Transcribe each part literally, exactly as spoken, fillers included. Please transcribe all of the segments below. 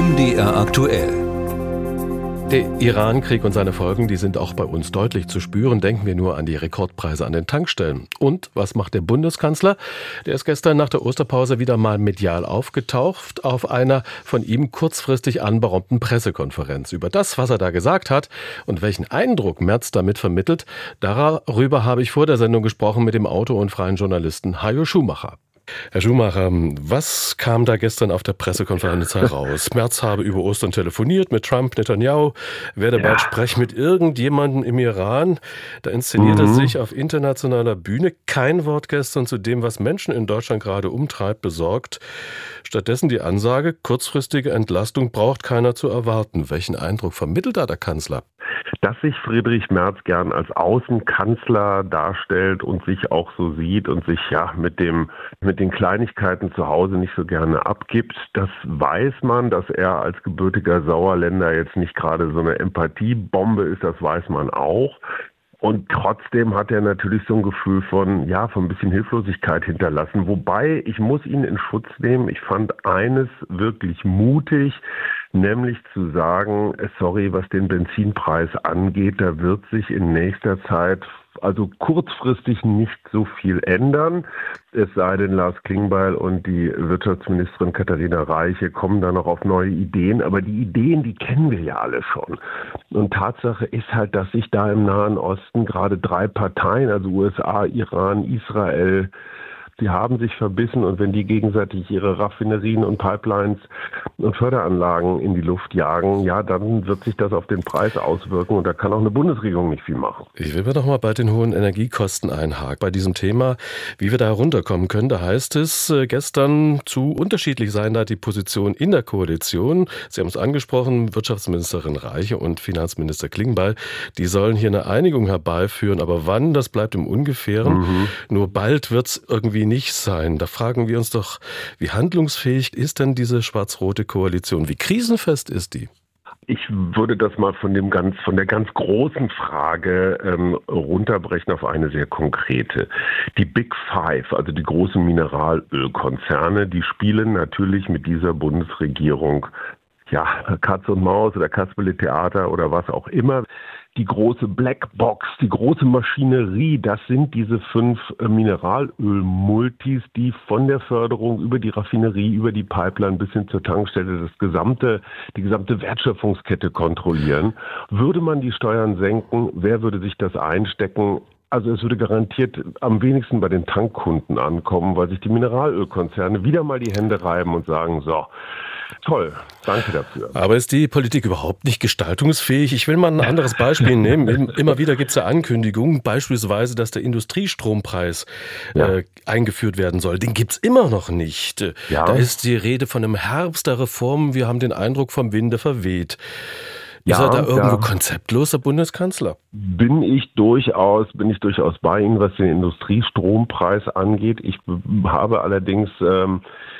M D R aktuell. Der Iran-Krieg und seine Folgen, die sind auch bei uns deutlich zu spüren. Denken wir nur an die Rekordpreise an den Tankstellen. Und was macht der Bundeskanzler? Der ist gestern nach der Osterpause wieder mal medial aufgetaucht auf einer von ihm kurzfristig anberaumten Pressekonferenz. Über das, was er da gesagt hat und welchen Eindruck Merz damit vermittelt, darüber habe ich vor der Sendung gesprochen mit dem Autor und freien Journalisten Hajo Schumacher. Herr Schumacher, was kam da gestern auf der Pressekonferenz heraus? Merz habe über Ostern telefoniert mit Trump, Netanyahu, werde bald ja. sprechen mit irgendjemandem im Iran. Da inszeniert mhm. er sich auf internationaler Bühne. Kein Wort gestern zu dem, was Menschen in Deutschland gerade umtreibt, besorgt. Stattdessen die Ansage, kurzfristige Entlastung braucht keiner zu erwarten. Welchen Eindruck vermittelt da der Kanzler? Dass sich Friedrich Merz gern als Außenkanzler darstellt und sich auch so sieht und sich ja mit dem mit den Kleinigkeiten zu Hause nicht so gerne abgibt, das weiß man. Dass er als gebürtiger Sauerländer jetzt nicht gerade so eine Empathiebombe ist, das weiß man auch. Und trotzdem hat er natürlich so ein Gefühl von, ja, von ein bisschen Hilflosigkeit hinterlassen. Wobei, ich muss ihn in Schutz nehmen. Ich fand eines wirklich mutig, nämlich zu sagen, sorry, was den Benzinpreis angeht, da wird sich in nächster Zeit also kurzfristig nicht so viel ändern. Es sei denn, Lars Klingbeil und die Wirtschaftsministerin Katharina Reiche kommen da noch auf neue Ideen. Aber die Ideen, die kennen wir ja alle schon. Und Tatsache ist halt, dass sich da im Nahen Osten gerade drei Parteien, also U S A, Iran, Israel, die haben sich verbissen, und wenn die gegenseitig ihre Raffinerien und Pipelines und Förderanlagen in die Luft jagen, ja, dann wird sich das auf den Preis auswirken, und da kann auch eine Bundesregierung nicht viel machen. Ich will mir doch mal bei den hohen Energiekosten einhaken. Bei diesem Thema, wie wir da herunterkommen können, da heißt es äh, gestern, zu unterschiedlich seien da die Positionen in der Koalition. Sie haben es angesprochen, Wirtschaftsministerin Reiche und Finanzminister Klingbeil, die sollen hier eine Einigung herbeiführen, aber wann, das bleibt im Ungefähren. Mhm. Nur bald wird es irgendwie nicht sein. Da fragen wir uns doch, wie handlungsfähig ist denn diese schwarz-rote Koalition? Wie krisenfest ist die? Ich würde das mal von dem ganz, von der ganz großen Frage ähm, runterbrechen auf eine sehr konkrete. Die Big Five, also die großen Mineralölkonzerne, die spielen natürlich mit dieser Bundesregierung, ja, Katz und Maus oder Kasperle-Theater oder was auch immer. Die große Blackbox, die große Maschinerie, das sind diese fünf Mineralölmultis, die von der Förderung über die Raffinerie, über die Pipeline bis hin zur Tankstelle das gesamte, die gesamte Wertschöpfungskette kontrollieren. Würde man die Steuern senken, wer würde sich das einstecken? Also es würde garantiert am wenigsten bei den Tankkunden ankommen, weil sich die Mineralölkonzerne wieder mal die Hände reiben und sagen, so, toll, danke dafür. Aber ist die Politik überhaupt nicht gestaltungsfähig? Ich will mal ein anderes Beispiel nehmen. Immer wieder gibt es ja Ankündigungen, beispielsweise, dass der Industriestrompreis ja. äh, eingeführt werden soll. Den gibt es immer noch nicht. Ja. Da ist die Rede von einem Herbst der Reformen. Wir haben den Eindruck, vom Winde verweht. Ist ja, er da irgendwo ja. konzeptlos, der Bundeskanzler? Bin ich durchaus, bin ich durchaus bei Ihnen, was den Industriestrompreis angeht. Ich habe allerdings ähm,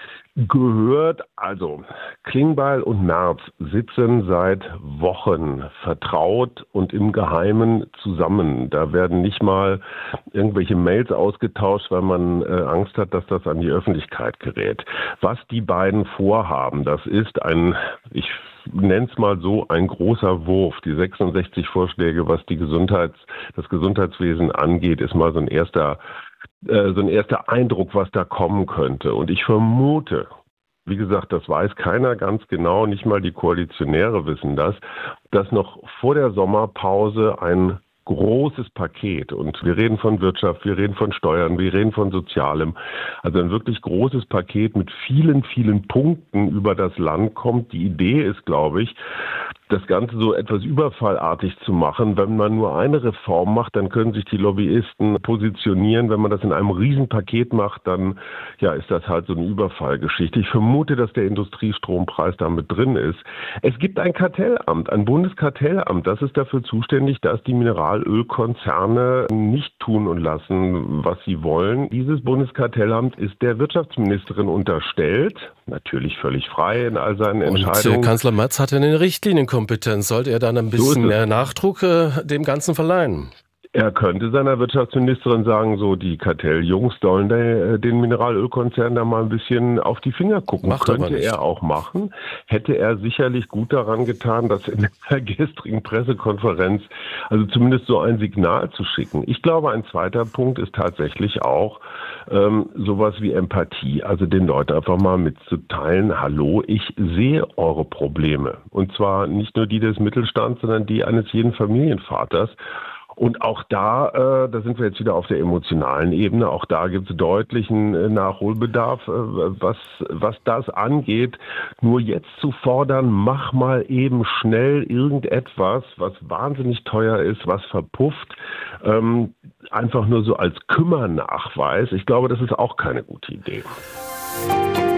gehört, also Klingbeil und Merz sitzen seit Wochen vertraut und im Geheimen zusammen. Da werden nicht mal irgendwelche Mails ausgetauscht, weil man äh, Angst hat, dass das an die Öffentlichkeit gerät. Was die beiden vorhaben, das ist ein, ich nenne es mal so, ein großer Wurf. Die sechsundsechzig Vorschläge, was die Gesundheits, das Gesundheitswesen angeht, ist mal so ein erster so ein erster Eindruck, was da kommen könnte. Und ich vermute, wie gesagt, das weiß keiner ganz genau, nicht mal die Koalitionäre wissen das, dass noch vor der Sommerpause ein großes Paket, und wir reden von Wirtschaft, wir reden von Steuern, wir reden von Sozialem, also ein wirklich großes Paket mit vielen, vielen Punkten über das Land kommt. Die Idee ist, glaube ich, das Ganze so etwas überfallartig zu machen. Wenn man nur eine Reform macht, dann können sich die Lobbyisten positionieren. Wenn man das in einem Riesenpaket macht, dann ja, ist das halt so eine Überfallgeschichte. Ich vermute, dass der Industriestrompreis da mit drin ist. Es gibt ein Kartellamt, ein Bundeskartellamt, das ist dafür zuständig, dass die Mineralölkonzerne nicht tun und lassen, was sie wollen. Dieses Bundeskartellamt ist der Wirtschaftsministerin unterstellt, natürlich völlig frei in all seinen Entscheidungen. Und Kanzler Merz hat ja eine Richtlinienkompetenz. Sollte er dann ein bisschen so mehr Nachdruck äh, dem Ganzen verleihen? Er könnte seiner Wirtschaftsministerin sagen, so die Kartelljungs sollen de, den Mineralölkonzern da mal ein bisschen auf die Finger gucken. Macht könnte er auch machen. Hätte er sicherlich gut daran getan, das in der gestrigen Pressekonferenz, also zumindest so ein Signal zu schicken. Ich glaube, ein zweiter Punkt ist tatsächlich auch ähm, sowas wie Empathie. Also den Leuten einfach mal mitzuteilen, hallo, ich sehe eure Probleme. Und zwar nicht nur die des Mittelstands, sondern die eines jeden Familienvaters. Und auch da, äh, da sind wir jetzt wieder auf der emotionalen Ebene, auch da gibt es deutlichen äh, Nachholbedarf, äh, was, was das angeht. Nur jetzt zu fordern, mach mal eben schnell irgendetwas, was wahnsinnig teuer ist, was verpufft, ähm, einfach nur so als Kümmernachweis. Ich glaube, das ist auch keine gute Idee.